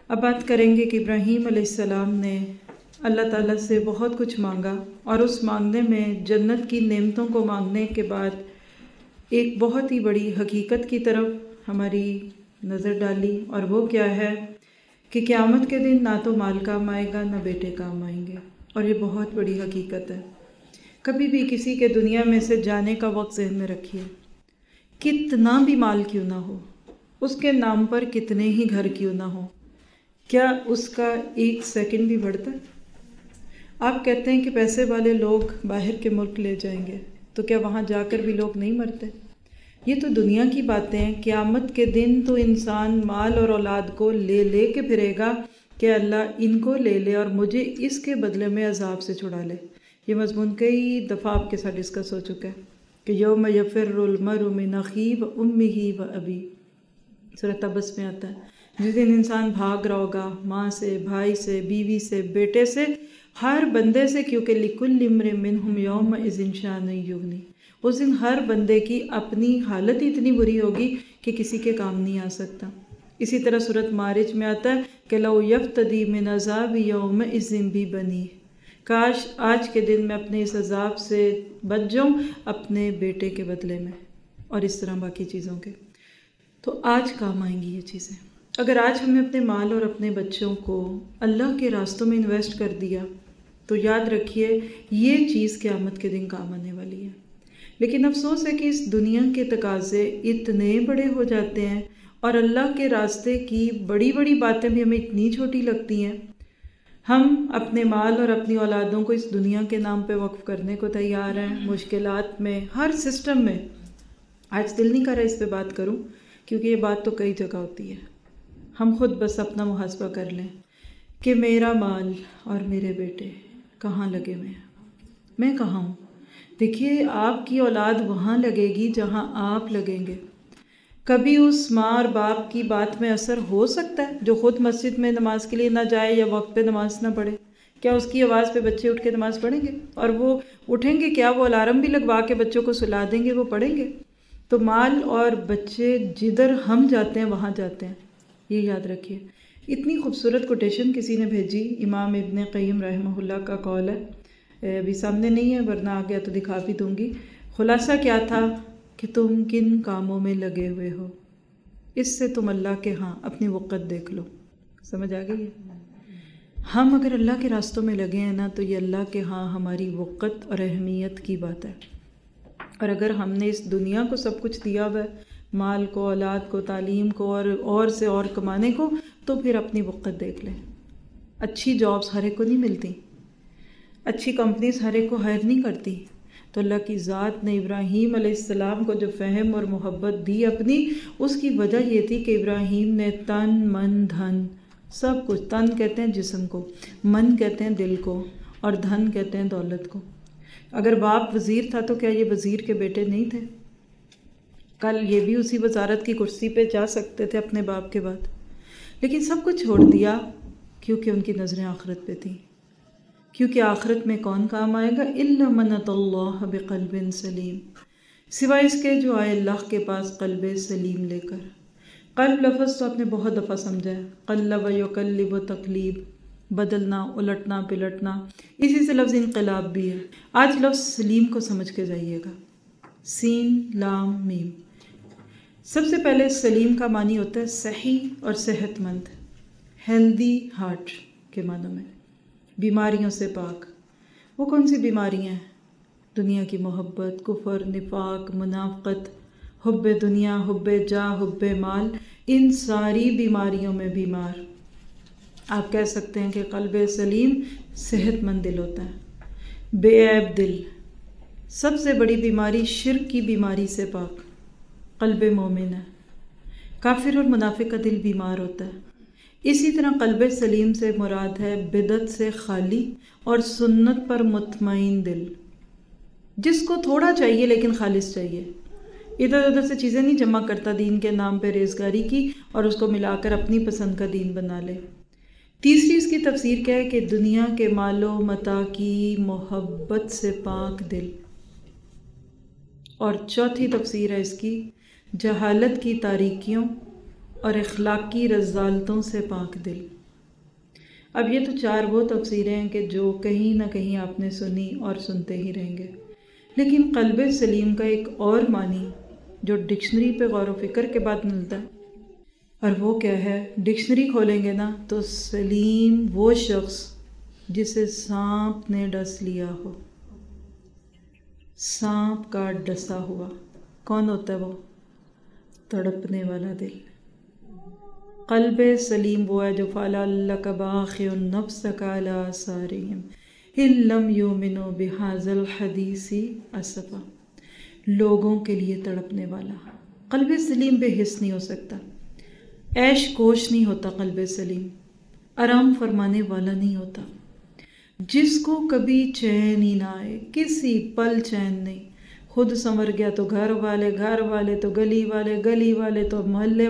اب بات کریں گے کہ ابراہیم علیہ السلام نے اللہ تعالیٰ سے بہت کچھ مانگا، اور اس مانگنے میں جنت کی نعمتوں کو مانگنے کے بعد ایک بہت ہی بڑی حقیقت کی طرف ہماری نظر ڈالی، اور وہ کیا ہے کہ قیامت کے دن نہ تو مال کام آئے گا نہ بیٹے کام آئیں گے، اور یہ بہت بڑی حقیقت ہے۔ کبھی بھی کسی کے دنیا میں سے جانے کا وقت ذہن میں رکھیے، کتنا بھی مال کیوں نہ ہو، اس کے نام پر کتنے ہی گھر کیوں نہ ہو، کیا اس کا ایک سیکنڈ بھی بڑھتا ہے؟ آپ کہتے ہیں کہ پیسے والے لوگ باہر کے ملک لے جائیں گے، تو کیا وہاں جا کر بھی لوگ نہیں مرتے؟ یہ تو دنیا کی باتیں ہیں۔ قیامت کے دن تو انسان مال اور اولاد کو لے لے کے پھرے گا کہ اللہ ان کو لے لے اور مجھے اس کے بدلے میں عذاب سے چھڑا لے۔ یہ مضمون کئی دفعہ آپ کے ساتھ ڈسکس ہو چکا ہے کہ یوم یفر المرء من اخیہ و امہ و ابیہ، سورۃ تبس میں آتا ہے، جس دن انسان بھاگ رہا ہوگا ماں سے، بھائی سے، بیوی سے، بیٹے سے، ہر بندے سے، کیونکہ لِكُلِّ امْرِئٍ مِّنْهُمْ يَوْمَئِذٍ شَأْنٌ يُغْنِيهِ، اس دن ہر بندے کی اپنی حالت اتنی بری ہوگی کہ کسی کے کام نہیں آ سکتا۔ اسی طرح سورۃ معارج میں آتا ہے کہ لَوْ يَفْتَدِي مِنْ عَذَابِ يَوْمَئِذٍ بِبَنِيهِ، کاش آج کے دن میں اپنے اس عذاب سے بچ جاؤں اپنے بیٹے کے بدلے میں، اور اس طرح باقی چیزوں کے۔ تو آج کام آئیں گی یہ چیزیں۔ اگر آج ہم نے اپنے مال اور اپنے بچوں کو اللہ کے راستوں میں انویسٹ کر دیا تو یاد رکھیے یہ چیز قیامت کے دن کام آنے والی ہے۔ لیکن افسوس ہے کہ اس دنیا کے تقاضے اتنے بڑے ہو جاتے ہیں اور اللہ کے راستے کی بڑی بڑی باتیں بھی ہمیں اتنی چھوٹی لگتی ہیں، ہم اپنے مال اور اپنی اولادوں کو اس دنیا کے نام پہ وقف کرنے کو تیار ہیں، مشکلات میں، ہر سسٹم میں۔ آج دل نہیں کر رہا اس پہ بات کروں کیونکہ یہ بات تو کئی جگہ ہوتی ہے۔ ہم خود بس اپنا محاسبہ کر لیں کہ میرا مال اور میرے بیٹے کہاں لگے ہوئے ہیں، میں کہاں ہوں۔ دیکھیے آپ کی اولاد وہاں لگے گی جہاں آپ لگیں گے۔ کبھی اس ماں اور باپ کی بات میں اثر ہو سکتا ہے جو خود مسجد میں نماز کے لیے نہ جائے یا وقت پہ نماز نہ پڑھے، کیا اس کی آواز پہ بچے اٹھ کے نماز پڑھیں گے؟ اور وہ اٹھیں گے کیا، وہ الارم بھی لگوا کے بچوں کو سلا دیں گے، وہ پڑھیں گے؟ تو مال اور بچے جدھر ہم جاتے ہیں وہاں جاتے ہیں، یہ یاد رکھیے۔ اتنی خوبصورت کوٹیشن کسی نے بھیجی، امام ابن قیم رحمہ اللہ کا قول ہے، ابھی سامنے نہیں ہے ورنہ آ گیا تو دکھا بھی دوں گی۔ خلاصہ کیا تھا کہ تم کن کاموں میں لگے ہوئے ہو، اس سے تم اللہ کے ہاں اپنی وقت دیکھ لو۔ سمجھ آ گئی ہے؟ ہم اگر اللہ کے راستوں میں لگے ہیں نا تو یہ اللہ کے ہاں ہماری وقت اور اہمیت کی بات ہے۔ اور اگر ہم نے اس دنیا کو سب کچھ دیا ہوا ہے، مال کو، اولاد کو، تعلیم کو، اور سے اور کمانے کو، تو پھر اپنی وقت دیکھ لیں۔ اچھی جابس ہر ایک کو نہیں ملتی، اچھی کمپنیز ہر ایک کو ہائر نہیں کرتی، تو اللہ کی ذات نے ابراہیم علیہ السلام کو جو فہم اور محبت دی اپنی، اس کی وجہ یہ تھی کہ ابراہیم نے تن من دھن سب کچھ، تن کہتے ہیں جسم کو، من کہتے ہیں دل کو، اور دھن کہتے ہیں دولت کو۔ اگر باپ وزیر تھا تو کیا یہ وزیر کے بیٹے نہیں تھے؟ کل یہ بھی اسی وزارت کی کرسی پہ جا سکتے تھے اپنے باپ کے بعد، لیکن سب کچھ چھوڑ دیا کیونکہ ان کی نظریں آخرت پہ تھیں۔ کیونکہ آخرت میں کون کام آئے گا؟ الا من اتى اللہ بقلب سلیم، سوائے اس کے جو آئے اللہ کے پاس قلب سلیم لے کر۔ قلب لفظ تو آپ نے بہت دفعہ سمجھا ہے، قلب یقلب تقلیب، بدلنا، الٹنا پلٹنا، اسی سے لفظ انقلاب بھی ہے۔ آج لفظ سلیم کو سمجھ کے جائیے گا، سین لام میم۔ سب سے پہلے سلیم کا معنی ہوتا ہے صحیح اور صحت مند، ہیلدی ہارٹ کے معنوں میں، بیماریوں سے پاک۔ وہ کون سی بیماریاں ہیں؟ دنیا کی محبت، کفر، نفاق، منافقت، حب دنیا، حب جاہ، حب مال، ان ساری بیماریوں میں بیمار۔ آپ کہہ سکتے ہیں کہ قلب سلیم صحت مند دل ہوتا ہے، بے عیب دل۔ سب سے بڑی بیماری شرک کی بیماری سے پاک قلب مومن ہے۔ کافر اور منافق کا دل بیمار ہوتا ہے۔ اسی طرح قلب سلیم سے مراد ہے بدعت سے خالی اور سنت پر مطمئن دل، جس کو تھوڑا چاہیے لیکن خالص چاہیے، ادھر ادھر سے چیزیں نہیں جمع کرتا دین کے نام پہ ریزگاری کی اور اس کو ملا کر اپنی پسند کا دین بنا لے۔ تیسری اس کی تفسیر کیا ہے کہ دنیا کے مال و متاع کی محبت سے پاک دل، اور چوتھی تفسیر ہے اس کی جہالت کی تاریکیوں اور اخلاقی رذالتوں سے پاک دل۔ اب یہ تو 4 وہ تفسیریں ہیں کہ جو کہیں نہ کہیں آپ نے سنی اور سنتے ہی رہیں گے، لیکن قلب سلیم کا ایک اور معنی جو ڈکشنری پہ غور و فکر کے بعد ملتا ہے، اور وہ کیا ہے؟ ڈکشنری کھولیں گے نا تو سلیم وہ شخص جسے سانپ نے ڈس لیا ہو، سانپ کا ڈسا ہوا۔ کون ہوتا ہے وہ؟ تڑپنے والا دل۔ قلب سلیم وہ ہے جو فَلَعَلَّكَ بَاخِعٌ نَفْسَكَ عَلَىٰ آثَارِهِمْ إِن لَّمْ يُؤْمِنُوا بِهَٰذَا الْحَدِيثِ أَسَفًا۔ لوگوں کے لیے تڑپنے والا قلب سلیم بے حس نہیں ہو سکتا، عیش کوش نہیں ہوتا، قلب سلیم آرام فرمانے والا نہیں ہوتا، جس کو کبھی چین ہی نہ آئے، کسی پل چین نہیں، خود سنور گیا تو گھر والے تو گلی والے تو محلے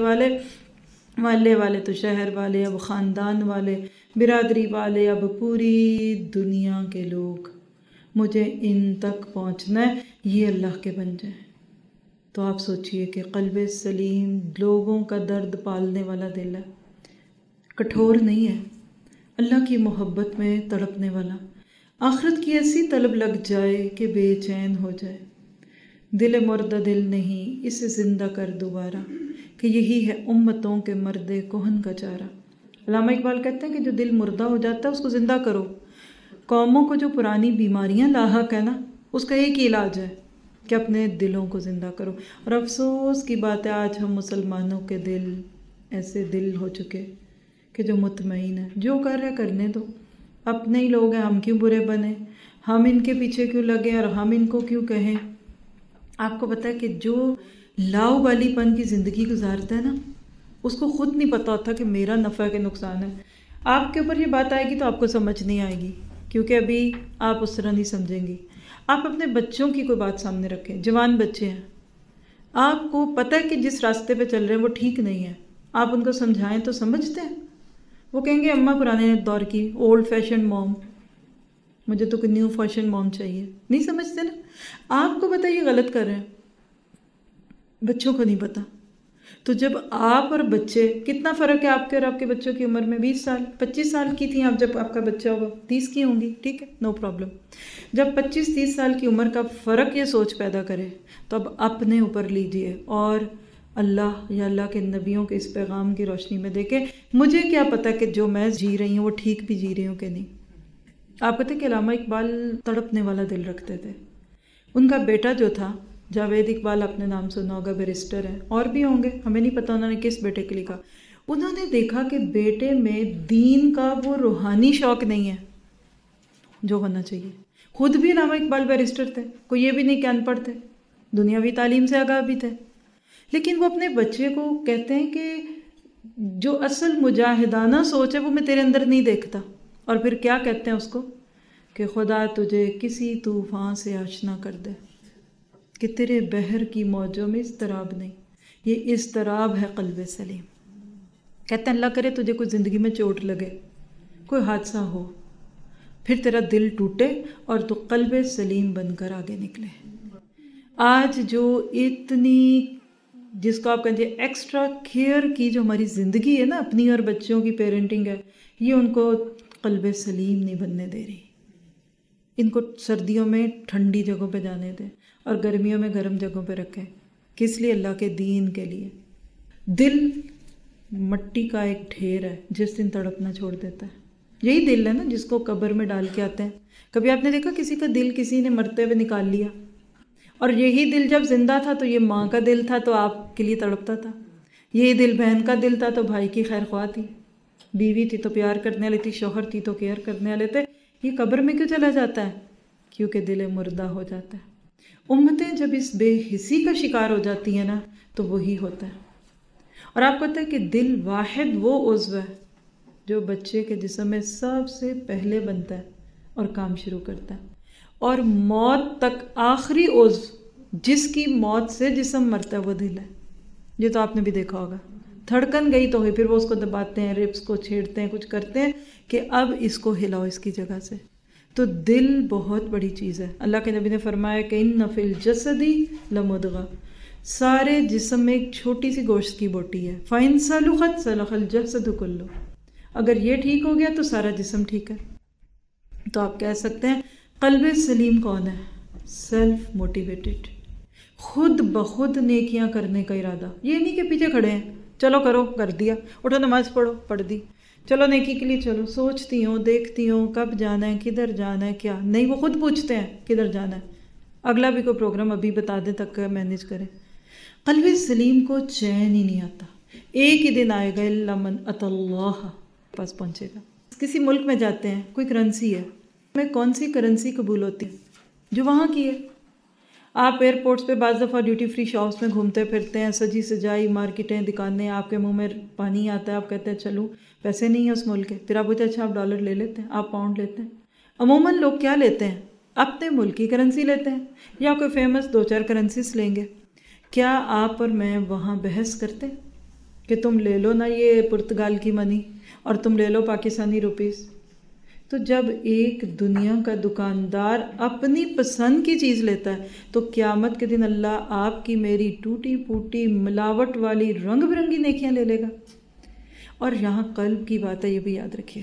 والے تو شہر والے، اب خاندان والے، برادری والے، اب پوری دنیا کے لوگ، مجھے ان تک پہنچنا ہے، یہ اللہ کے بن جائیں۔ تو آپ سوچئے کہ قلب سلیم لوگوں کا درد پالنے والا دل ہے، کٹھور نہیں ہے، اللہ کی محبت میں تڑپنے والا، آخرت کی ایسی طلب لگ جائے کہ بے چین ہو جائے۔ دل مردہ دل نہیں، اسے زندہ کر دوبارہ، کہ یہی ہے امتوں کے مرد کہن کا چارہ۔ علامہ اقبال کہتے ہیں کہ جو دل مردہ ہو جاتا ہے اس کو زندہ کرو۔ قوموں کو جو پرانی بیماریاں لاحق ہے نا، اس کا ایک ہی علاج ہے کہ اپنے دلوں کو زندہ کرو۔ اور افسوس کی بات ہے آج ہم مسلمانوں کے دل ایسے دل ہو چکے کہ جو مطمئن ہے، جو کر رہے کرنے دو، اپنے ہی لوگ ہیں، ہم کیوں برے بنے، ہم ان کے پیچھے کیوں لگیں اور ہم ان کو کیوں کہیں۔ آپ کو پتہ ہے کہ جو لاؤ بالی پن کی زندگی گزارتا ہے نا، اس کو خود نہیں پتہ ہوتا کہ میرا نفع ہے کہ نقصان ہے۔ آپ کے اوپر یہ بات آئے گی تو آپ کو سمجھ نہیں آئے گی، کیونکہ ابھی آپ اس طرح نہیں سمجھیں گی۔ آپ اپنے بچوں کی کوئی بات سامنے رکھیں، جوان بچے ہیں، آپ کو پتہ ہے کہ جس راستے پہ چل رہے ہیں وہ ٹھیک نہیں ہے، آپ ان کو سمجھائیں تو سمجھتے ہیں؟ وہ کہیں گے اماں پرانے دور کی اولڈ فیشن موم، مجھے تو کوئی نیو فیشن موم چاہیے، نہیں سمجھتے نا۔ آپ کو پتہ ہے یہ غلط کر رہے ہیں، بچوں کو نہیں پتہ۔ تو جب آپ اور بچے، کتنا فرق ہے آپ کے اور آپ کے بچوں کی عمر میں؟ 20 سال 25 سال کی تھیں آپ جب آپ کا بچہ ہوگا، 30 کی ہوں گی، ٹھیک ہے، نو پرابلم۔ جب 25-30 سال کی عمر کا فرق یہ سوچ پیدا کرے تو اب اپنے اوپر لیجئے اور اللہ یا اللہ کے نبیوں کے اس پیغام کی روشنی میں دیکھیں، مجھے کیا پتہ کہ جو میں جی رہی ہوں وہ ٹھیک بھی جی رہی ہوں کہ نہیں۔ آپ کہتے ہیں کہ علامہ اقبال تڑپنے والا دل رکھتے تھے۔ ان کا بیٹا جو تھا جاوید اقبال، آپ نے نام سنا ہوگا، بیرسٹر ہے، اور بھی ہوں گے، ہمیں نہیں پتہ انہوں نے کس بیٹے کے لکھا۔ انہوں نے دیکھا کہ بیٹے میں دین کا وہ روحانی شوق نہیں ہے جو ہونا چاہیے۔ خود بھی علامہ اقبال بیرسٹر تھے، کوئی یہ بھی نہیں کہ ان پڑھ تھے، دنیاوی تعلیم سے آگاہ بھی تھے، لیکن وہ اپنے بچے کو کہتے ہیں کہ جو اصل مجاہدانہ سوچ ہے وہ میں تیرے اندر نہیں دیکھتا۔ اور پھر کیا کہتے ہیں اس کو کہ خدا تجھے کسی طوفان سے آشنا کر دے کہ تیرے بحر کی موجوں میں اضطراب نہیں۔ یہ اضطراب ہے قلب سلیم۔ کہتے ہیں اللہ کرے تجھے کوئی زندگی میں چوٹ لگے، کوئی حادثہ ہو، پھر تیرا دل ٹوٹے اور تو قلب سلیم بن کر آگے نکلے۔ آج جو اتنی، جس کو آپ کہتے ہیں ایکسٹرا کیئر کی جو ہماری زندگی ہے نا، اپنی اور بچوں کی پیرنٹنگ ہے، یہ ان کو قلب سلیم نہیں بننے دے رہی۔ ان کو سردیوں میں ٹھنڈی جگہوں پہ جانے دیں اور گرمیوں میں گرم جگہوں پہ رکھیں، کس لیے؟ اللہ کے دین کے لیے۔ دل مٹی کا ایک ڈھیر ہے، جس دن تڑپنا چھوڑ دیتا ہے، یہی دل ہے نا جس کو قبر میں ڈال کے آتے ہیں۔ کبھی آپ نے دیکھا کسی کا دل کسی نے مرتے ہوئے نکال لیا؟ اور یہی دل جب زندہ تھا تو یہ ماں کا دل تھا تو آپ کے لیے تڑپتا تھا، یہی دل بہن کا دل تھا تو بھائی کی خیر خواہ تھی، بیوی تھی تو پیار کرنے والی تھی، شوہر تھی تو کیئر کرنے والے تھے۔ یہ قبر میں کیوں چلا جاتا ہے؟ کیونکہ دل مردہ ہو جاتا ہے۔ امتیں جب اس بے حسی کا شکار ہو جاتی ہیں نا تو وہی ہوتا ہے۔ اور آپ کو پتہ ہے کہ دل واحد وہ عضو ہے جو بچے کے جسم میں سب سے پہلے بنتا ہے اور کام شروع کرتا ہے، اور موت تک آخری عضو جس کی موت سے جسم مرتا ہے وہ دل ہے۔ یہ تو آپ نے بھی دیکھا ہوگا، دھڑکن گئی تو ہوئی، پھر وہ اس کو دباتے ہیں، ریبس کو چھیڑتے ہیں، کچھ کرتے ہیں کہ اب اس کو ہلاؤ اس کی جگہ سے۔ تو دل بہت بڑی چیز ہے۔ اللہ کے نبی نے فرمایا کہ ان فی الجسد لمضغہ، سارے جسم میں ایک چھوٹی سی گوشت کی بوٹی ہے، فَإِن صَلُحَتْ صَلَحَ الْجَسَدُ كُلُّهُ، اگر یہ ٹھیک ہو گیا تو سارا جسم ٹھیک ہے۔ تو آپ کہہ سکتے ہیں قلب سلیم کون ہے؟ سیلف موٹیویٹڈ، خود بخود نیکیاں کرنے کا ارادہ، یہ نہیں کہ پیچھے کھڑے ہیں چلو کرو کر دیا، اٹھو نماز پڑھو پڑھ دی، چلو نیکی کے لیے چلو، سوچتی ہوں دیکھتی ہوں کب جانا ہے کدھر جانا ہے کیا نہیں، وہ خود پوچھتے ہیں کدھر جانا ہے، اگلا بھی کوئی پروگرام ابھی بتا دیں تک مینیج کریں۔ قلب سلیم کو چین ہی نہیں آتا، ایک ہی دن آئے گا الا من اتی اللہ پاس پہنچے گا۔ کسی ملک میں جاتے ہیں، کوئی کرنسی ہے، میں کون سی کرنسی قبول ہوتی ہے؟ جو وہاں کی ہے۔ آپ ایئرپورٹس پہ بعض دفعہ ڈیوٹی فری شاپس میں گھومتے پھرتے ہیں، سجی سجائی مارکیٹیں دکانیں، آپ کے منہ میں پانی آتا ہے، آپ کہتے ہیں چلوں، پیسے نہیں ہیں اس ملک کے، پھر آپ بولتے ہیں اچھا آپ ڈالر لے لیتے ہیں، آپ پاؤنڈ لیتے ہیں۔ عموماً لوگ کیا لیتے ہیں؟ اپنے ملک کی کرنسی لیتے ہیں، یا کوئی فیمس 2-4 کرنسیز لیں گے۔ کیا آپ اور میں وہاں بحث کرتے کہ تم لے لو نا یہ پرتگال کی منی اور تم لے لو پاکستانی روپیز؟ تو جب ایک دنیا کا دکاندار اپنی پسند کی چیز لیتا ہے تو قیامت کے دن اللہ آپ کی میری ٹوٹی پھوٹی ملاوٹ والی رنگ برنگی نیکیاں لے لے گا۔ اور یہاں قلب کی بات ہے، یہ بھی یاد رکھیے،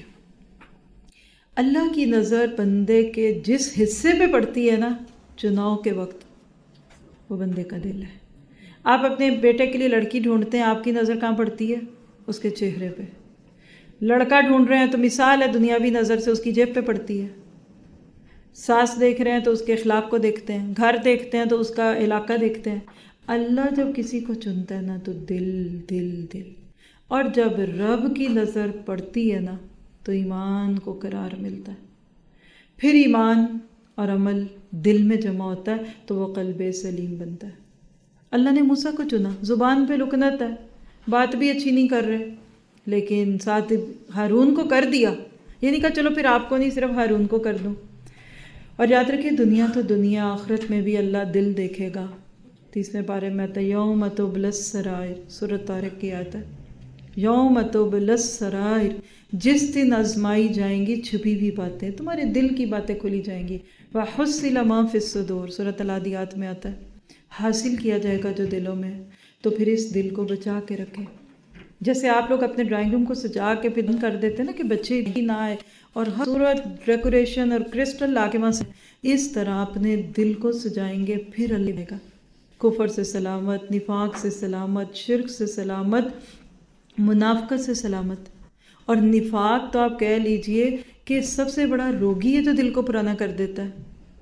اللہ کی نظر بندے کے جس حصے پہ پڑتی ہے نا چناؤ کے وقت، وہ بندے کا دل ہے۔ آپ اپنے بیٹے کے لیے لڑکی ڈھونڈتے ہیں، آپ کی نظر کہاں پڑتی ہے؟ اس کے چہرے پہ۔ لڑکا ڈھونڈ رہے ہیں تو مثال ہے دنیاوی نظر سے اس کی جیب پہ پڑتی ہے۔ ساس دیکھ رہے ہیں تو اس کے اخلاق کو دیکھتے ہیں، گھر دیکھتے ہیں تو اس کا علاقہ دیکھتے ہیں۔ اللہ جب کسی کو چنتا ہے نا تو دل دل دل، اور جب رب کی نظر پڑتی ہے نا تو ایمان کو قرار ملتا ہے، پھر ایمان اور عمل دل میں جمع ہوتا ہے تو وہ قلب سلیم بنتا ہے۔ اللہ نے موسیٰ کو چنا، زبان پہ لکنت ہے، بات بھی اچھی نہیں کر رہے، لیکن ساتھ ہارون کو کر دیا، یہ نہیں کہا چلو پھر آپ کو نہیں صرف ہارون کو کر دوں۔ اور یاد رکھیں دنیا تو دنیا، آخرت میں بھی اللہ دل دیکھے گا۔ 30ویں پارے میں آتا ہے یوم تبلی السرائر، سورۃ طارق کی آیت ہے، یوم تبلی السرائر، جس دن آزمائی جائیں گی چھپی ہوئی باتیں، تمہارے دل کی باتیں کھلی جائیں گی۔ وحصل ما فی الصدور، سورۃ العادیات میں آتا ہے، حاصل کیا جائے گا جو دلوں میں، تو پھر اس دل کو بچا کے رکھیں۔ جیسے آپ لوگ اپنے ڈرائنگ روم کو سجا کے پھر کر دیتے ہیں نا کہ بچے ہی نہ آئے اور ہر صورت ڈیکوریشن اور کرسٹل لا کے وہاں سے، اس طرح اپنے دل کو سجائیں گے، پھر اللہ دے گا۔ کفر سے سلامت، نفاق سے سلامت، شرک سے سلامت، منافقت سے سلامت۔ اور نفاق تو آپ کہہ لیجئے کہ سب سے بڑا روگی ہے جو دل کو پرانا کر دیتا ہے۔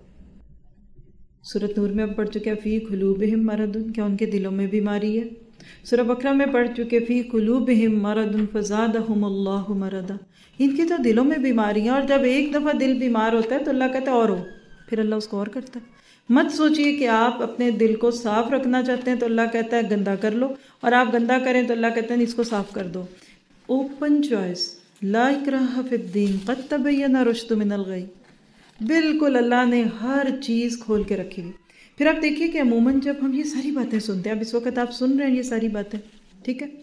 سورۃ نور میں اب پڑھ چکے فی قلوبہم مرض، کیا ان کے دلوں میں بیماری ہے؟ سورہ بقرہ میں پڑھ چکے فی قلوبہم مرض فزادہم اللہ مرضا، ان کے تو دلوں میں بیماریاں، اور جب ایک دفعہ دل بیمار ہوتا ہے تو اللہ کہتا ہے اور ہو، پھر اللہ اس کو اور کرتا ہے۔ مت سوچئے کہ آپ اپنے دل کو صاف رکھنا چاہتے ہیں تو اللہ کہتا ہے گندا کر لو، اور آپ گندا کریں تو اللہ کہتا ہے اس کو صاف کر دو۔ اوپن چوائس، لا اکراہ فی الدین قد تبین الرشد من الغی، بالکل اللہ نے ہر چیز کھول کے رکھی ہوئی۔ پھر آپ دیکھیے کہ عموماً جب ہم یہ ساری باتیں سنتے ہیں، اب اس وقت آپ سن رہے ہیں یہ ساری باتیں، ٹھیک ہے،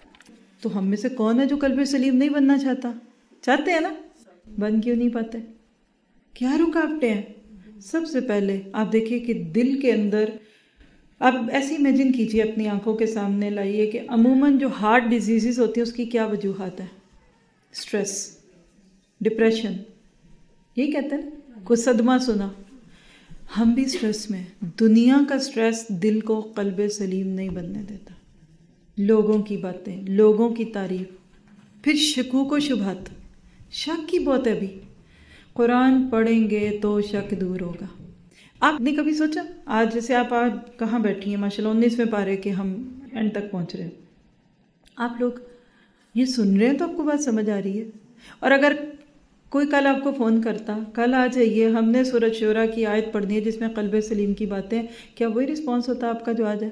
تو ہم میں سے کون ہے جو قلب سلیم نہیں بننا چاہتا؟ چاہتے ہیں نا؟ بن کیوں نہیں پاتے؟ کیا رکاوٹیں ہیں؟ سب سے پہلے آپ دیکھیے کہ دل کے اندر، آپ ایسے امیجن کیجئے، اپنی آنکھوں کے سامنے لائیے کہ عموماً جو ہارٹ ڈیزیزز ہوتی ہیں اس کی کیا وجوہات ہیں؟ سٹریس، ڈپریشن، یہی کہتے ہیں نا، کوئی صدمہ سنا، ہم بھی سٹریس میں۔ دنیا کا سٹریس دل کو قلب سلیم نہیں بننے دیتا، لوگوں کی باتیں، لوگوں کی تعریف، پھر شکوک و شبہات، شک کی بہت ہے بھی۔ قرآن پڑھیں گے تو شک دور ہوگا۔ آپ نے کبھی سوچا، آج جیسے آپ کہاں بیٹھی ہیں، ماشاءاللہ 19ویں پارے کے ہم اینڈ تک پہنچ رہے ہیں، آپ لوگ یہ سن رہے ہیں تو آپ کو بات سمجھ آ رہی ہے؟ اور اگر کوئی کل آپ کو فون کرتا، کل آ جائیے ہم نے سورۃ شورا کی آیت پڑھنی ہے جس میں قلب سلیم کی باتیں، کیا وہی رسپانس ہوتا آپ کا جو آ جائے؟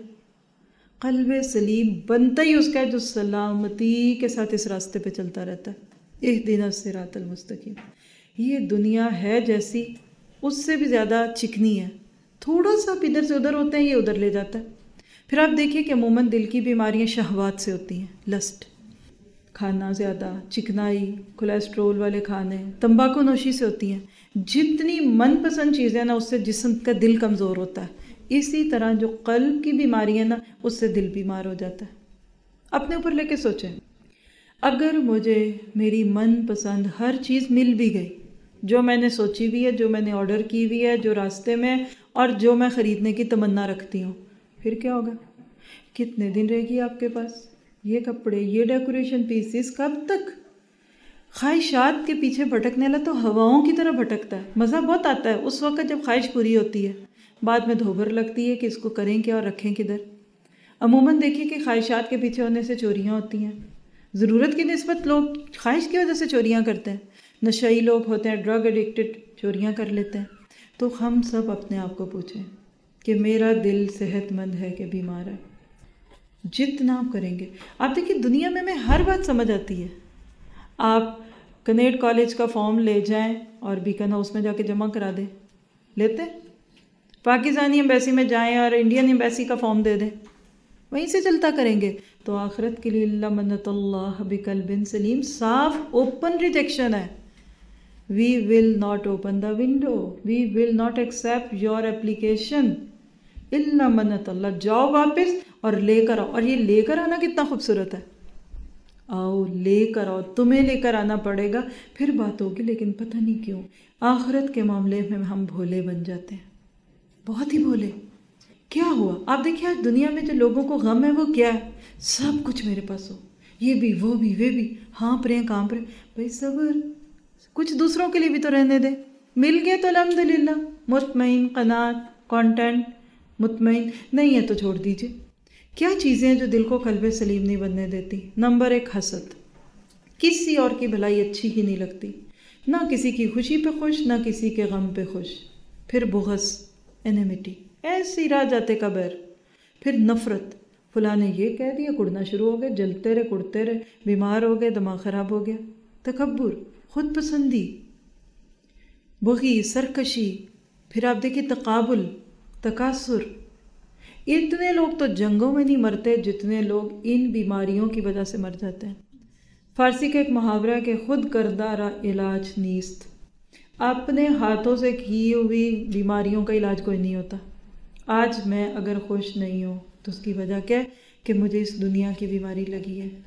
قلب سلیم بنتا ہی اس کا ہے جو سلامتی کے ساتھ اس راستے پہ چلتا رہتا ہے، اہدنا الصراط المستقیم۔ یہ دنیا ہے جیسی، اس سے بھی زیادہ چکنی ہے، تھوڑا سا ادھر سے ادھر ہوتے ہیں، یہ ادھر لے جاتا ہے۔ پھر آپ دیکھیے کہ عموماً دل کی بیماریاں شہوات سے ہوتی ہیں، لسٹ، کھانا زیادہ، چکنائی، کولیسٹرول والے کھانے، تمباکو نوشی سے ہوتی ہیں۔ جتنی من پسند چیزیں نا اس سے جسم کا دل کمزور ہوتا ہے، اسی طرح جو قلب کی بیماری ہے نا اس سے دل بیمار ہو جاتا ہے۔ اپنے اوپر لے کے سوچیں، اگر مجھے میری من پسند ہر چیز مل بھی گئی، جو میں نے سوچی بھی ہے، جو میں نے آرڈر کی بھی ہے، جو راستے میں اور جو میں خریدنے کی تمنا رکھتی ہوں، پھر کیا ہوگا؟ کتنے دن رہے گی آپ کے پاس یہ کپڑے، یہ ڈیکوریشن پیسز؟ کب تک؟ خواہشات کے پیچھے بھٹکنے والا تو ہواؤں کی طرح بھٹکتا ہے، مزہ بہت آتا ہے اس وقت جب خواہش پوری ہوتی ہے، بعد میں دھوبر لگتی ہے کہ اس کو کریں کیا اور رکھیں کدھر۔ عموماً دیکھیے کہ خواہشات کے پیچھے ہونے سے چوریاں ہوتی ہیں، ضرورت کی نسبت لوگ خواہش کی وجہ سے چوریاں کرتے ہیں، نشئی لوگ ہوتے ہیں، ڈرگ ایڈکٹڈ، چوریاں کر لیتے ہیں۔ تو ہم سب اپنے آپ کو پوچھیں کہ میرا دل صحت مند ہے کہ بیمار ہے؟ جتنا آپ کریں گے، آپ دیکھیے دنیا میں ہر بات سمجھ آتی ہے۔ آپ کنیڈ کالج کا فارم لے جائیں اور بیکن ہاؤس میں جا کے جمع کرا دیں، لیتے؟ پاکستانی ایمبیسی میں جائیں اور انڈین ایمبیسی کا فارم دے دیں، وہیں سے چلتا کریں گے تو آخرت کے لیے اللہ منت اللہ بقلب سلیم، صاف اوپن ریجیکشن ہے۔ We will not open the window. We will not accept your application. اللہ منت اللہ، جاؤ واپس اور لے کر آؤ۔ اور یہ لے کر آنا کتنا خوبصورت ہے، آؤ لے کر آؤ، تمہیں لے کر آنا پڑے گا، پھر بات ہوگی۔ لیکن پتہ نہیں کیوں آخرت کے معاملے میں ہم بھولے بن جاتے ہیں، بہت ہی بھولے۔ کیا ہوا؟ آپ دیکھیں آج دنیا میں جو لوگوں کو غم ہے وہ کیا ہے؟ سب کچھ میرے پاس ہو، یہ بھی وہ بھی وہ بھی، ہاں پریں کام پریں۔ بھائی صبر، کچھ دوسروں کے لیے بھی تو رہنے دے، مل گئے تو الحمدللہ، مطمئن، قناعت، کانٹینٹ، مطمئن نہیں ہے تو چھوڑ دیجئے۔ کیا چیزیں ہیں جو دل کو قلب سلیم نہیں بننے دیتی؟ نمبر 1 حسد، کسی اور کی بھلائی اچھی ہی نہیں لگتی، نہ کسی کی خوشی پہ خوش، نہ کسی کے غم پہ خوش۔ پھر بغض، انیمیٹی، ایسے راہ جاتے قبر۔ پھر نفرت، فلاں نے یہ کہہ دیا، کڑنا شروع ہو گئے، جلتے رہے، کڑتے رہے، بیمار ہو گئے، دماغ خراب ہو گیا۔ تکبر، خود پسندی، بغی، سرکشی۔ پھر آپ دیکھیں تقابل، تکاثر۔ اتنے لوگ تو جنگوں میں نہیں مرتے جتنے لوگ ان بیماریوں کی وجہ سے مر جاتے ہیں۔ فارسی کا ایک محاورہ ہے کہ خود کردہ را علاج نیست، اپنے ہاتھوں سے کی ہوئی بیماریوں کا علاج کوئی نہیں ہوتا۔ آج میں اگر خوش نہیں ہوں تو اس کی وجہ کیا ہے کہ مجھے اس دنیا کی بیماری لگی ہے۔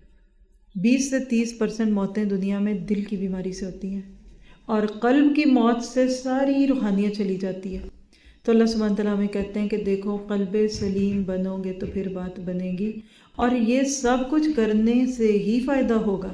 20 سے 30% موتیں دنیا میں دل کی بیماری سے ہوتی ہیں، اور قلب کی موت سے ساری روحانیت چلی جاتی ہے۔ تو اللہ سبحانہ تعالیٰ ہمیں کہتے ہیں کہ دیکھو قلب سلیم بنو گے تو پھر بات بنے گی، اور یہ سب کچھ کرنے سے ہی فائدہ ہوگا۔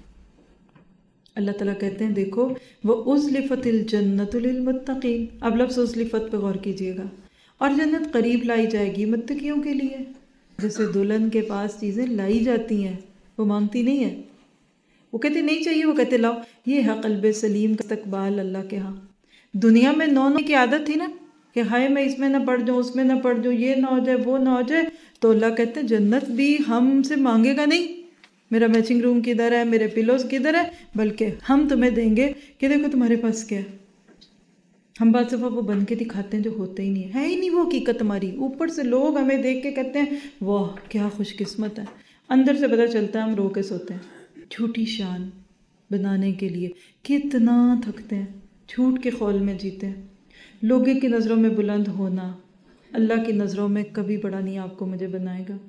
اللہ تعالیٰ کہتے ہیں دیکھو وَأُزْلِفَتِ الْجَنَّةُ لِلْمُتَّقِينَ، اب لفظ اُزْلِفت پہ غور کیجئے گا، اور جنت قریب لائی جائے گی متقیوں کے لیے۔ جیسے دلہن کے پاس چیزیں لائی جاتی ہیں، وہ مانگتی نہیں ہے، وہ کہتے نہیں چاہیے، وہ کہتے لاؤ۔ یہ ہے قلب سلیم کا استقبال اللہ کے ہاں۔ دنیا میں نو کی عادت تھی نا کہ ہائے میں اس میں نہ پڑ جاؤں، اس میں نہ پڑ جاؤں، یہ نہ ہو جائے، وہ نہ ہو جائے، تو اللہ کہتے ہیں جنت بھی ہم سے مانگے گا نہیں میرا میچنگ روم کدھر ہے، میرے پلوز کدھر ہے، بلکہ ہم تمہیں دیں گے کہ دیکھو تمہارے پاس کیا ہے۔ ہم بعض دفعہ وہ بن کے دکھاتے ہیں جو ہوتے ہی نہیں ہے ہی نہیں وہ حقیقت ہماری۔ اوپر سے لوگ ہمیں دیکھ کے کہتے ہیں واہ کیا خوش قسمت ہے، اندر سے پتہ چلتا ہے ہم رو کے سوتے ہیں۔ جھوٹی شان بنانے کے لیے کتنا تھکتے ہیں، جھوٹ کے خول میں جیتے ہیں۔ لوگوں کی نظروں میں بلند ہونا، اللہ کی نظروں میں کبھی بڑا نہیں آپ کو مجھے بنائے گا۔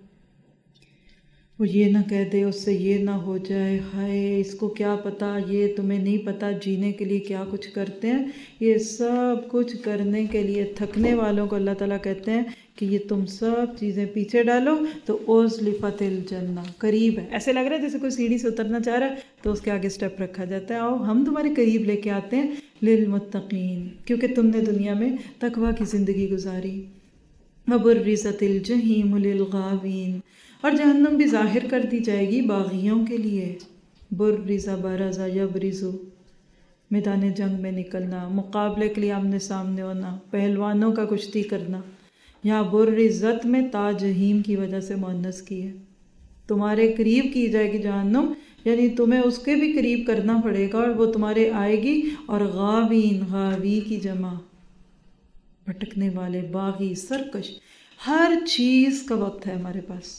وہ یہ نہ کہہ دے، اس سے یہ نہ ہو جائے، ہائے اس کو کیا پتہ، یہ تمہیں نہیں پتہ جینے کے لیے کیا کچھ کرتے ہیں۔ یہ سب کچھ کرنے کے لیے تھکنے والوں کو اللہ تعالیٰ کہتے ہیں کہ یہ تم سب چیزیں پیچھے ڈالو تو اُزْلِفَتِ الْجَنَّہ، قریب ہے۔ ایسے لگ رہا ہے جیسے کوئی سیڑھی سے اترنا چاہ رہا ہے تو اس کے آگے سٹیپ رکھا جاتا ہے، آؤ ہم تمہارے قریب لے کے آتے ہیں، للمتقین، کیونکہ تم نے دنیا میں تقویٰ کی زندگی گزاری۔ وَبُرِّزَتِ الْجَحِیمُ لِلْغَاوِینَ، اور جہنم بھی ظاہر کر دی جائے گی باغیوں کے لیے۔ برز برز یبرز، میدان جنگ میں نکلنا، مقابلے کے لیے آمنے سامنے ہونا، پہلوانوں کا کشتی کرنا۔ یہاں برزت میں تا جہیم کی وجہ سے مؤنث کی ہے، تمہارے قریب کی جائے گی جہنم، یعنی تمہیں اس کے بھی قریب کرنا پڑے گا، اور وہ تمہارے آئے گی۔ اور غاوین، غاوی کی جمع، بھٹکنے والے، باغی، سرکش، ہر چیز کا وقت ہے ہمارے پاس،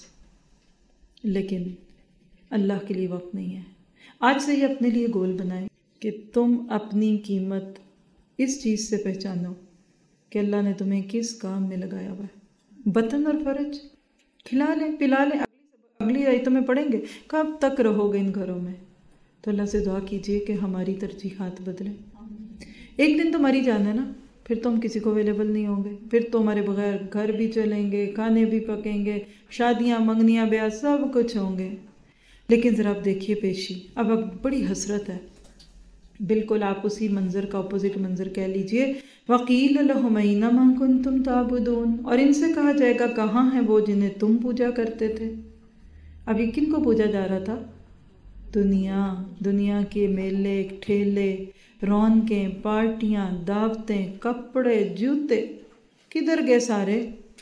لیکن اللہ کے لیے وقت نہیں ہے۔ آج سے یہ اپنے لیے گول بنائیں کہ تم اپنی قیمت اس چیز سے پہچانو کہ اللہ نے تمہیں کس کام میں لگایا ہوا ہے۔ بطن اور فرج، کھلا لیں پلا لیں، اگلی آیتوں میں پڑھیں گے کب تک رہو گے ان گھروں میں. تو اللہ سے دعا کیجئے کہ ہماری ترجیحات بدلیں. ایک دن تو مر ہی جانا ہے نا، پھر تو ہم کسی کو اویلیبل نہیں ہوں گے، پھر تو ہمارے بغیر گھر بھی چلیں گے، کھانے بھی پکیں گے، شادیاں منگنیاں بیاہ سب کچھ ہوں گے. لیکن ذرا آپ دیکھیے پیشی، اب بڑی حسرت ہے. بالکل آپ اسی منظر کا اپوزٹ منظر کہہ لیجئے. وَقِيلَ لَهُمْ أَيْنَ مَا كُنْتُمْ تَعْبُدُونَ، اور ان سے کہا جائے گا کہاں ہیں وہ جنہیں تم پوجا کرتے تھے. اب یہ کن کو پوجا جا رہا تھا؟ دنیا کے میلے ٹھیلے، رونقیں، پارٹیاں، دعوتیں، کپڑے، جوتے، کدھر گئے سارے؟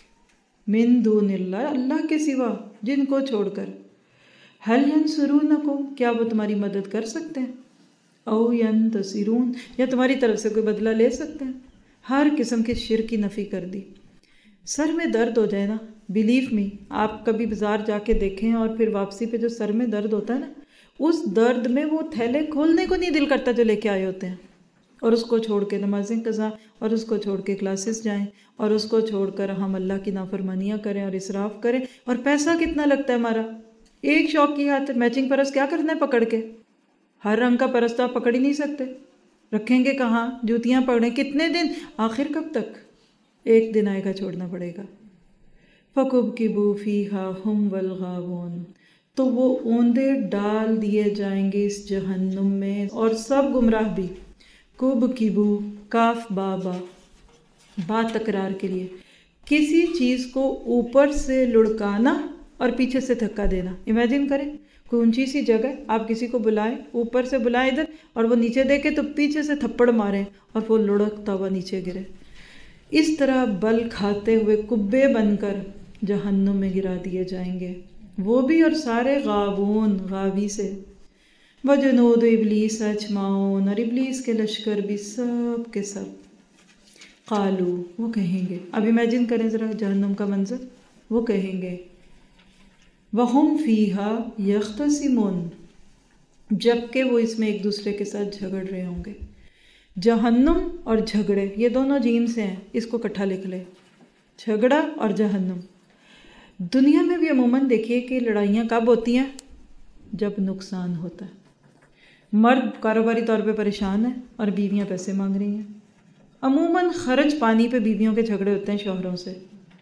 من دون اللہ، اللہ کے سوا، جن کو چھوڑ کر. هل ينصرونکم، کیا وہ تمہاری مدد کر سکتے ہیں؟ او ینتصرون، یا تمہاری طرف سے کوئی بدلہ لے سکتے ہیں؟ ہر قسم کے شرک کی نفی کر دی. سر میں درد ہو جائے نا، بلیو می، آپ کبھی بازار جا کے دیکھیں اور پھر واپسی پہ جو سر میں درد ہوتا ہے نا، اس درد میں وہ تھیلے کھولنے کو نہیں دل کرتا جو لے کے آئے ہوتے ہیں، اور اس کو چھوڑ کے نمازیں قضا، اور اس کو چھوڑ کے کلاسز جائیں، اور اس کو چھوڑ کر ہم اللہ کی نافرمانیاں کریں اور اسراف کریں. اور پیسہ کتنا لگتا ہے ہمارا؟ ایک شوق کی خاطر میچنگ پرس کیا کرنا ہے پکڑ کے؟ ہر رنگ کا پرس تو آپ پکڑ ہی نہیں سکتے. رکھیں گے کہاں؟ جوتیاں پکڑیں کتنے دن؟ آخر کب تک؟ ایک دن آئے گا چھوڑنا پڑے گا. فَكُبْكِبُوا فِيهَا هُمْ وَالْغَاوُونَ، تو وہ اوندے ڈال دیے جائیں گے اس جہنم میں اور سب گمراہ بھی. کُبْكِبُوا، کاف بابا، با تکرار کے لیے. کسی چیز کو اوپر سے لڑکانا اور پیچھے سے دھکا دینا. امیجن کریں کوئی اونچی سی جگہ، آپ کسی کو بلائیں، اوپر سے بلائیں ادھر، اور وہ نیچے دیکھے تو پیچھے سے تھپڑ ماریں اور وہ لڑکتا ہوا نیچے گرے. اس طرح بل کھاتے ہوئے کبے بن کر جہنم میں گرا دیے جائیں گے، وہ بھی اور سارے غاوون، غاوی سے. وجنود ابلیس اجمعون، اور ابلیس کے لشکر بھی سب کے سب. قالو، وہ کہیں گے، اب امیجن کریں ذرا جہنم کا منظر. وہ کہیں گے وَهُمْ فِيهَا يَخْتَصِمُونَ، جبکہ وہ اس میں ایک دوسرے کے ساتھ جھگڑ رہے ہوں گے. جہنم اور جھگڑے، یہ دونوں جیم سے ہیں، اس کو اکٹھا لکھ لے، جھگڑا اور جہنم. دنیا میں بھی عموماً دیکھیے کہ لڑائیاں کب ہوتی ہیں؟ جب نقصان ہوتا ہے. مرد کاروباری طور پہ پریشان ہے اور بیویاں پیسے مانگ رہی ہیں. عموماً خرچ پانی پہ بیویوں کے جھگڑے ہوتے ہیں شوہروں سے.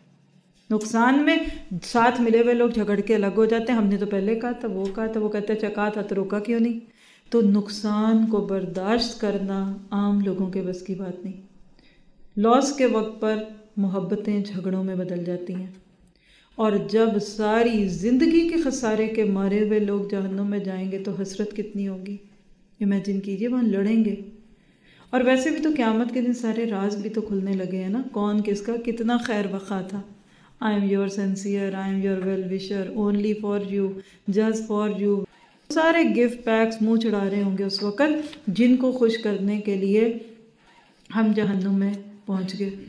نقصان میں ساتھ ملے ہوئے لوگ جھگڑ کے الگ ہو جاتے ہیں، ہم نے تو پہلے کہا تھا، وہ کہا تھا، وہ کہتے ہیں چکا تھا تو روکا کیوں نہیں. تو نقصان کو برداشت کرنا عام لوگوں کے بس کی بات نہیں. لاس کے وقت پر محبتیں جھگڑوں میں بدل جاتی ہیں، اور جب ساری زندگی کے خسارے کے مارے ہوئے لوگ جہنم میں جائیں گے تو حسرت کتنی ہوگی. امیجن کیجئے وہاں لڑیں گے. اور ویسے بھی تو قیامت کے دن سارے راز بھی تو کھلنے لگے ہیں نا، کون کس کا کتنا خیر وقا تھا. I am your sincere, I am your well wisher, only for you, just for you. سارے گفٹ پیکس منہ چڑھا رہے ہوں گے اس وقت، جن کو خوش کرنے کے لیے ہم جہنم میں پہنچ گئے.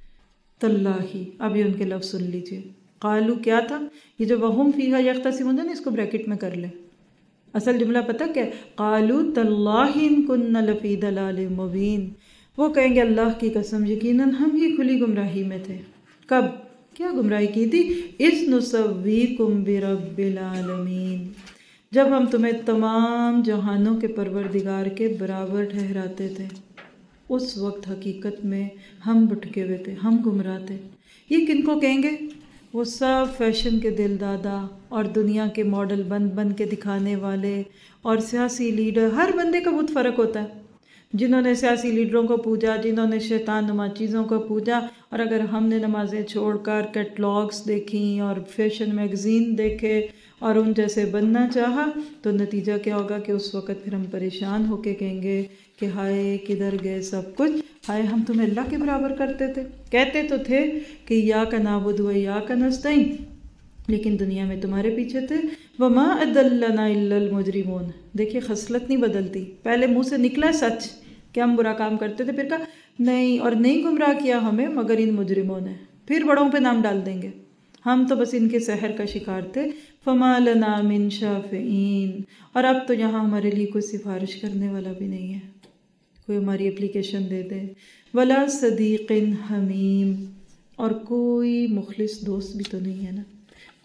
تاللہ، اب یہ ان کے لفظ سن لیجئے. قالو کیا تھا؟ یہ جو وہم فیہا یختصمون نا، اس کو بریکٹ میں کر لیں. اصل جملہ پتہ کیا ہے؟ قالو تاللہ ان کننا لفی ضلال مبین. وہ کہیں گے اللہ کی قسم یقیناً ہم ہی کھلی گمراہی میں تھے. کب؟ کیا گمراہی کی تھی؟ اذ نسویکم برب العالمین، جب ہم تمہیں تمام جہانوں کے پروردگار کے برابر ٹھہراتے تھے. اس وقت حقیقت میں ہم بھٹکے ہوئے تھے، ہم گمراہ تھے. یہ کن کو کہیں گے؟ وہ سب فیشن کے دل دادا اور دنیا کے ماڈل بن کے دکھانے والے اور سیاسی لیڈر. ہر بندے کا بہت فرق ہوتا ہے. جنہوں نے سیاسی لیڈروں کو پوجا، جنہوں نے شیطان نما چیزوں کو پوجا، اور اگر ہم نے نمازیں چھوڑ کر کیٹلاگس دیکھیں اور فیشن میگزین دیکھے اور ان جیسے بننا چاہا، تو نتیجہ کیا ہوگا کہ اس وقت پھر ہم پریشان ہو کے کہیں گے کہ ہائے کدھر گئے سب کچھ، ہائے ہم تمہیں اللہ کے برابر کرتے تھے. کہتے تو تھے کہ ایاک نعبد و ایاک نستعین، لیکن دنیا میں تمہارے پیچھے تھے. وما اضلنا الا المجرمون. دیکھیے خصلت نہیں بدلتی، پہلے منہ سے نکلا سچ کہ ہم برا کام کرتے تھے، پھر کہا نہیں، اور نہیں گمراہ کیا ہمیں مگر ان مجرموں نے. پھر بڑوں پہ نام ڈال دیں گے، ہم تو بس ان کے سحر کا شکار تھے. فما لنا من شافعین، اور اب تو یہاں ہمارے لیے کوئی سفارش کرنے والا بھی نہیں ہے، کوئی ہماری اپلیکیشن دے دے. ولا صدیق حمیم، اور کوئی مخلص دوست بھی تو نہیں ہے نا،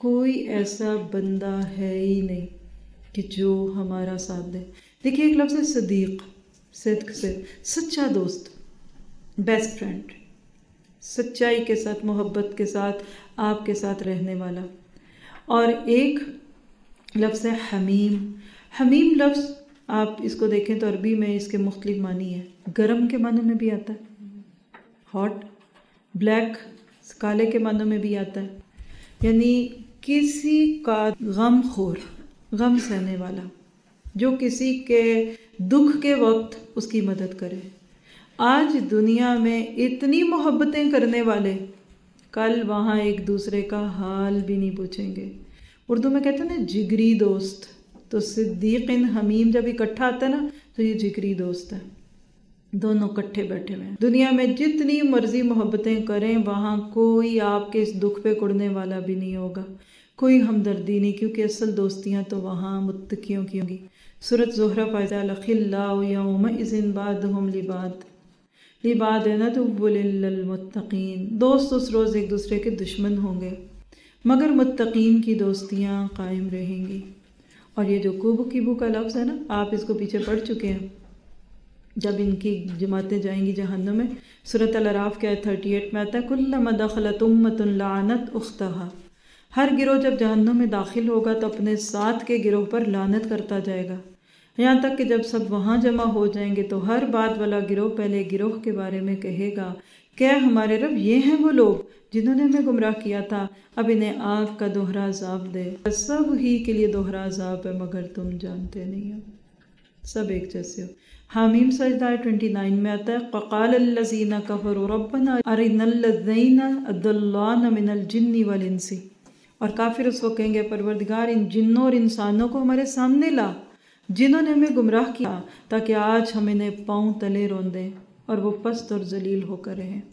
کوئی ایسا بندہ ہے ہی نہیں کہ جو ہمارا ساتھ دے۔ دیکھیے ایک لفظ ہے صدیق، صدق سے سچا دوست، بیسٹ فرینڈ، سچائی کے ساتھ، محبت کے ساتھ آپ کے ساتھ رہنے والا۔ اور ایک لفظ ہے حمیم۔ حمیم لفظ آپ اس کو دیکھیں تو عربی میں اس کے مختلف معنی ہیں۔ گرم کے معنی میں بھی آتا ہے، ہاٹ، بلیک کالے کے معنی میں بھی آتا ہے، یعنی کسی کا غم خور، غم سہنے والا، جو کسی کے دکھ کے وقت اس کی مدد کرے۔ آج دنیا میں اتنی محبتیں کرنے والے کل وہاں ایک دوسرے کا حال بھی نہیں پوچھیں گے۔ اردو میں کہتے ہیں نا جگری دوست، تو صدیق حمیم جب اکٹھا آتا ہے نا تو یہ جگری دوست ہے، دونوں کٹھے بیٹھے ہوئے ہیں۔ دنیا میں جتنی مرضی محبتیں کریں وہاں کوئی آپ کے اس دکھ پہ کڑنے والا بھی نہیں ہوگا، کوئی ہمدردی نہیں، کیونکہ اصل دوستیاں تو وہاں متقیوں کی ہوں گی۔ سورۃ زہرہ فائدہ الخلاء یومئذ بعضهم لبعض عدو الا المتقین۔ دوست اس روز ایک دوسرے کے دشمن ہوں گے مگر متقین کی دوستیاں قائم رہیں گی۔ اور یہ جو کوبو کیبو کا لفظ ہے نا، آپ اس کو پیچھے پڑھ چکے ہیں، جب ان کی جماعتیں جائیں گی جہنم میں، سورۃ الاعراف کے آیت 38 میں آتا ہے کلما دخلت امۃ لعنت اختہا۔ ہر گروہ جب جہنم میں داخل ہوگا تو اپنے ساتھ کے گروہ پر لعنت کرتا جائے گا، یہاں تک کہ جب سب وہاں جمع ہو جائیں گے تو ہر بات والا گروہ پہلے گروہ کے بارے میں کہے گا کہ ہمارے رب یہ ہیں وہ لوگ جنہوں نے ہمیں گمراہ کیا تھا، اب انہیں آگ کا دوہرا عذاب دے، سب ہی کے لیے دوہرا عذاب ہے مگر تم جانتے نہیں ہو، سب ایک جیسے ہو۔ حامیم سجدہ 29 میں آتا ہے وقال الذین کفروا ربنا ارنا الذین اضلانا من الجن والانس۔ اور کافر اس وقت کہیں گے پروردگار ان جنوں اور انسانوں کو ہمارے سامنے لا جنہوں نے ہمیں گمراہ کیا، تاکہ آج ہم انہیں پاؤں تلے روندیں اور وہ پست اور ذلیل ہو کر رہیں۔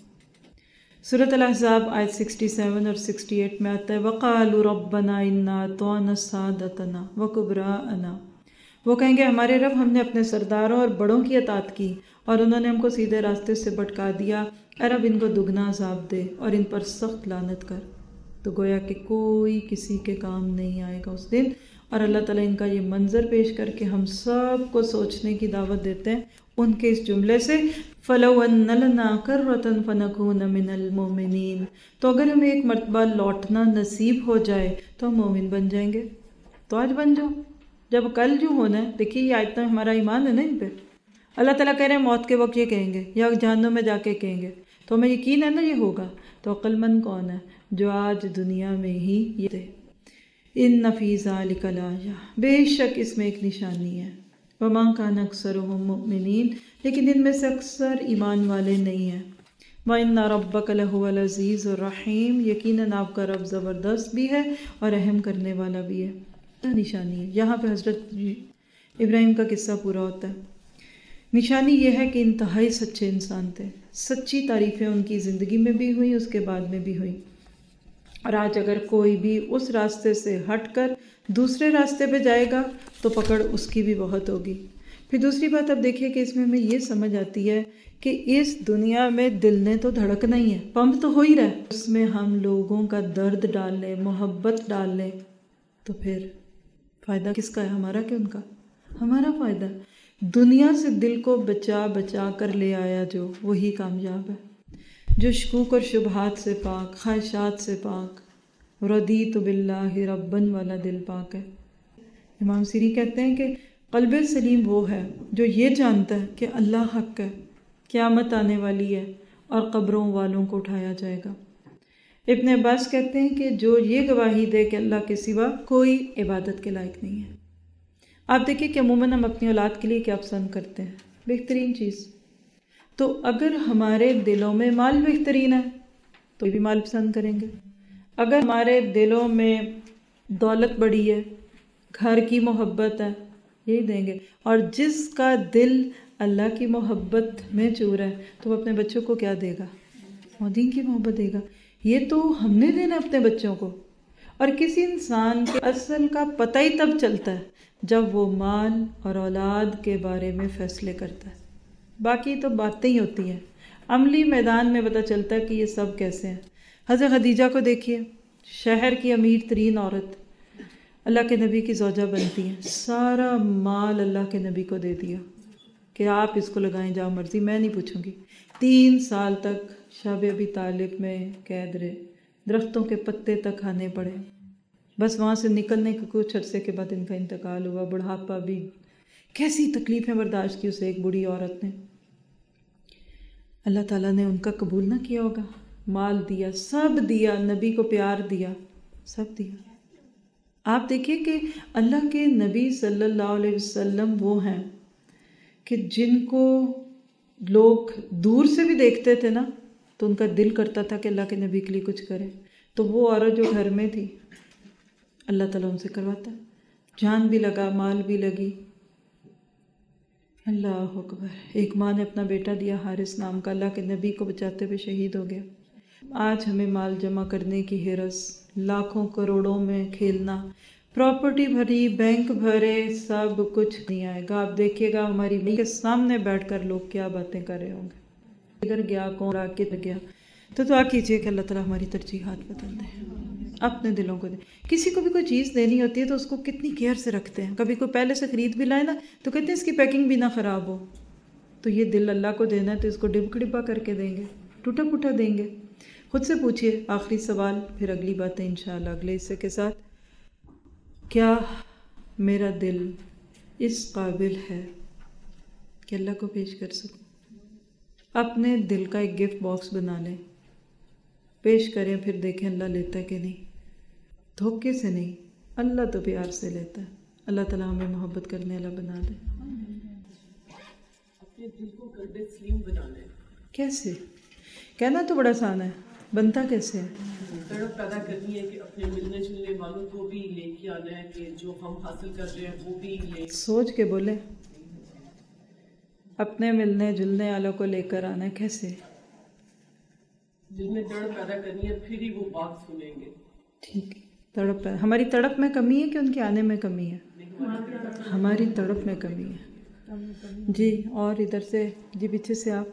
سورۃ الاحزاب آیت 67 اور 68 میں آتا ہے وقالوا ربنا انا اطعنا سادتنا وکبراءنا۔ وہ کہیں گے ہمارے رب ہم نے اپنے سرداروں اور بڑوں کی اطاعت کی اور انہوں نے ہم کو سیدھے راستے سے بھٹکا دیا، اے رب ان کو دگنا عذاب دے اور ان پر سخت لعنت کر۔ تو گویا کہ کوئی کسی کے کام نہیں آئے گا اس دن، اور اللہ تعالیٰ ان کا یہ منظر پیش کر کے ہم سب کو سوچنے کی دعوت دیتے ہیں ان کے اس جملے سے فَلَوْ أَنَّ لَنَا كَرَّةً فَنَكُونَ مِنَ الْمُؤْمِنِينَ۔ تو اگر ہمیں ایک مرتبہ لوٹنا نصیب ہو جائے تو ہم مومن بن جائیں گے۔ تو آج بن جاؤ، جب کل جو ہونا ہے۔ دیکھیے یہ آیتیں ہمارا ایمان ہے نا ان پہ، اللہ تعالیٰ کہہ رہے ہیں موت کے وقت یہ کہیں گے یا جہنم میں جا کے کہیں گے، تو ہمیں یقین ہے نا یہ ہوگا۔ تو عقل مند کون ہے؟ جو آج دنیا میں ہی یہ دے۔ ان فی ذلک لآیہ، بے شک اس میں ایک نشانی ہے۔ وما کان اکثرهم مؤمنین، لیکن ان میں سے اکثر ایمان والے نہیں ہیں۔ وَإِنَّ رَبَّكَ لَهُوَ الْعَزِيزُ الرَّحِيمُ، یقیناً آپ کا رب زبردست بھی ہے اور رحم کرنے والا بھی ہے۔ کیا نشانی ہے؟ یہاں پہ حضرت ابراہیم کا قصہ پورا ہوتا ہے۔ نشانی یہ ہے کہ انتہائی سچے انسان تھے، سچی تعریفیں ان کی زندگی میں بھی ہوئیں، اس کے بعد میں بھی ہوئیں۔ اور آج اگر کوئی بھی اس راستے سے ہٹ کر دوسرے راستے پہ جائے گا تو پکڑ اس کی بھی بہت ہوگی۔ پھر دوسری بات اب دیکھیے کہ اس میں ہمیں یہ سمجھ آتی ہے کہ اس دنیا میں دل نے تو دھڑکنا ہی ہے، پمپ تو ہو ہی رہا ہے، اس میں ہم لوگوں کا درد ڈال لیں، محبت ڈال لیں، تو پھر فائدہ کس کا ہے؟ ہمارا کہ ان کا؟ ہمارا فائدہ۔ دنیا سے دل کو بچا بچا کر لے آیا جو، وہی کامیاب ہے۔ جو شکوک اور شبہات سے پاک، خواہشات سے پاک، رضیت باللہ رباً والا دل پاک ہے۔ امام سیری کہتے ہیں کہ قلب سلیم وہ ہے جو یہ جانتا ہے کہ اللہ حق ہے، قیامت آنے والی ہے اور قبروں والوں کو اٹھایا جائے گا۔ ابن عباس کہتے ہیں کہ جو یہ گواہی دے کہ اللہ کے سوا کوئی عبادت کے لائق نہیں ہے۔ آپ دیکھیں کہ عموماً ہم اپنی اولاد کے لیے کیا پسند کرتے ہیں؟ بہترین چیز۔ تو اگر ہمارے دلوں میں مال بہترین ہے تو بھی مال پسند کریں گے، اگر ہمارے دلوں میں دولت بڑی ہے، گھر کی محبت ہے، یہی دیں گے۔ اور جس کا دل اللہ کی محبت میں چور ہے تو وہ اپنے بچوں کو کیا دے گا؟ دین کی محبت دے گا۔ یہ تو ہم نے دینا اپنے بچوں کو۔ اور کسی انسان کے اصل کا پتہ ہی تب چلتا ہے جب وہ مال اور اولاد کے بارے میں فیصلے کرتا ہے، باقی تو باتیں ہی ہوتی ہیں، عملی میدان میں پتہ چلتا ہے کہ یہ سب کیسے ہیں۔ حضرت خدیجہ کو دیکھیے، شہر کی امیر ترین عورت اللہ کے نبی کی زوجہ بنتی ہیں، سارا مال اللہ کے نبی کو دے دیا کہ آپ اس کو لگائیں جہاں مرضی، میں نہیں پوچھوں گی۔ 3 سال تک شاب ابی طالب میں قید رہے، درختوں کے پتے تک کھانے پڑے، بس وہاں سے نکلنے کے کچھ عرصے کے بعد ان کا انتقال ہوا۔ بڑھاپا بھی، کیسی تکلیفیں برداشت کی اسے ایک بوڑھی عورت نے۔ اللہ تعالیٰ نے ان کا قبول نہ کیا ہوگا، مال دیا، سب دیا، نبی کو پیار دیا، سب دیا۔ آپ دیکھیے کہ اللہ کے نبی صلی اللہ علیہ وسلم وہ ہیں کہ جن کو لوگ دور سے بھی دیکھتے تھے نا تو ان کا دل کرتا تھا کہ اللہ کے نبی کے لیے کچھ کرے، تو وہ عورت جو گھر میں تھی اللہ تعالیٰ ان سے کرواتا، جان بھی لگا، مال بھی لگی۔ اللہ اکبر۔ ایک ماں نے اپنا بیٹا دیا حارث نام کا، اللہ کے نبی کو بچاتے ہوئے شہید ہو گیا۔ آج ہمیں مال جمع کرنے کی ہرس، لاکھوں کروڑوں میں کھیلنا، پراپرٹی بھری، بینک بھرے، سب کچھ نہیں آئے گا۔ آپ دیکھیے گا ہماری ماں کے سامنے بیٹھ کر لوگ کیا باتیں کر رہے ہوں گے، ادھر گیا کون را کے گیا۔ تو دعا کیجیے کہ اللہ تعالیٰ ہماری ترجیحات بدل دے، اپنے دلوں کو دے۔ کسی کو بھی کوئی چیز دینی ہوتی ہے تو اس کو کتنی کیئر سے رکھتے ہیں، کبھی کوئی پہلے سے خرید بھی لائے نا تو کہتے ہیں اس کی پیکنگ بھی نہ خراب ہو۔ تو یہ دل اللہ کو دینا ہے تو اس کو ڈبا کر کے دیں گے، ٹوٹا پھوٹا دیں گے۔ خود سے پوچھئے، آخری سوال، پھر اگلی باتیں انشاءاللہ اگلے حصے کے ساتھ۔ کیا میرا دل اس قابل ہے کہ اللہ کو پیش کر سکوں؟ اپنے دل کا ایک گفٹ باکس بنا لیں، پیش کریں، پھر دیکھیں اللہ لیتا ہے کہ نہیں۔ دھوکے سے نہیں، اللہ تو پیار سے لیتا ہے۔ اللہ تعالیٰ ہمیں محبت کرنے والا بنا دے۔ اپنے دل کو قلب سلیم بنانا ہے۔ کیسے؟ کہنا تو بڑا آسان ہے، بنتا کیسے ہے؟ تڑپ پیدا کرنی ہے کہ اپنے ملنے جلنے والوں کو بھی لے کے آنا ہے کہ جو ہم حاصل کر رہے ہیں وہ بھی لے۔ سوچ کے بولے، اپنے ملنے جلنے والوں کو لے کر آنا ہے۔ کیسے؟ دل میں تڑپ پیدا کرنی ہے، پھر ہی وہ بات سنیں گے۔ ٹھیک ہے، تڑپ ہے۔ ہماری تڑپ میں کمی ہے کہ ان کے آنے میں کمی ہے؟ ہماری تڑپ میں کمی ہے۔ جی، اور ادھر سے، جی پیچھے سے آپ۔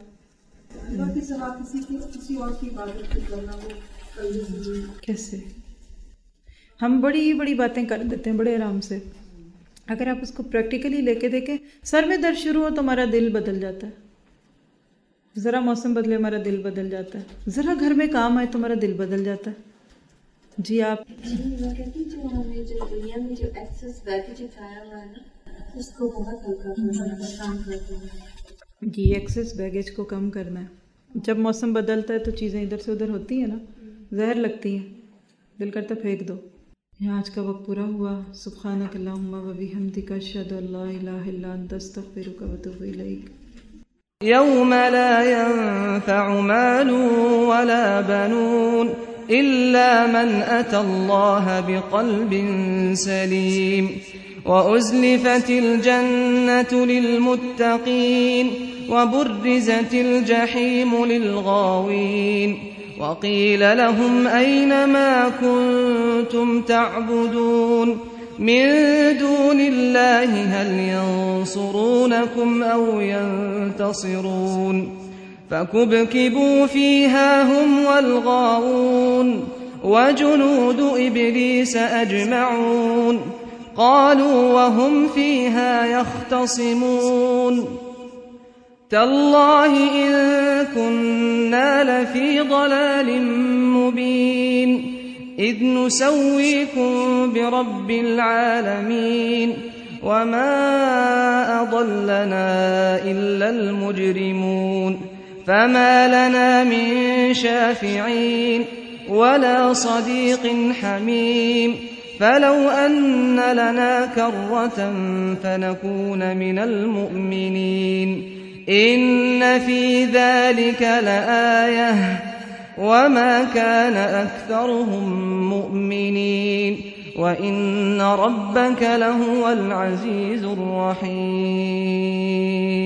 کسی اور کی عبادت کرنا وہ کیسے؟ ہم بڑی بڑی باتیں کر دیتے ہیں بڑے آرام سے، اگر آپ اس کو پریکٹیکلی لے کے دیکھیں، سر میں درد شروع ہو تو ہمارا دل بدل جاتا ہے، ذرا موسم بدلے ہمارا دل بدل جاتا ہے، ذرا گھر میں کام آئے تو ہمارا دل بدل جاتا ہے۔ جی آپ۔ میں کہتی ہوں جو ہمیں جو دنیا میں جو ایکسس بیگیج اٹھایا ہوا ہے نا، اس کو بہت ہلکا کرنا ہے، کام کرتے ہیں۔ جی، ایکسس بیگیج کو کم کرنا ہے۔ جب موسم بدلتا ہے تو چیزیں ادھر سے ادھر ہوتی ہیں نا، زہر لگتی ہیں، دل کرتا پھینک دو۔ یہاں آج کا وقت پورا ہوا۔ سبحانک اللہم و بحمدک، اشہد ان لا الہ الا انت، استغفرک و اتوب الیک۔ یوم لا ينفع مال ولا بنون الا من اتى الله بقلب سليم وأزلفت الجنة للمتقين وبرزت الجحيم للغاوين وقيل لهم أين ما كنتم تعبدون من دون الله هل ينصرونكم أو ينتصرون فكبكبوا فيها هم والغاوون وجنود إبليس أجمعون قالوا وهم فيها يختصمون تالله إن كنا لفي ضلال مبين إذ نسويكم برب العالمين وما أضلنا إلا المجرمون فما لنا من شافعين ولا صديق حميم فلو أن لنا كرة فنكون من المؤمنين إن في ذلك لآية وما كان أكثرهم مؤمنين وإن ربك لهو العزيز الرحيم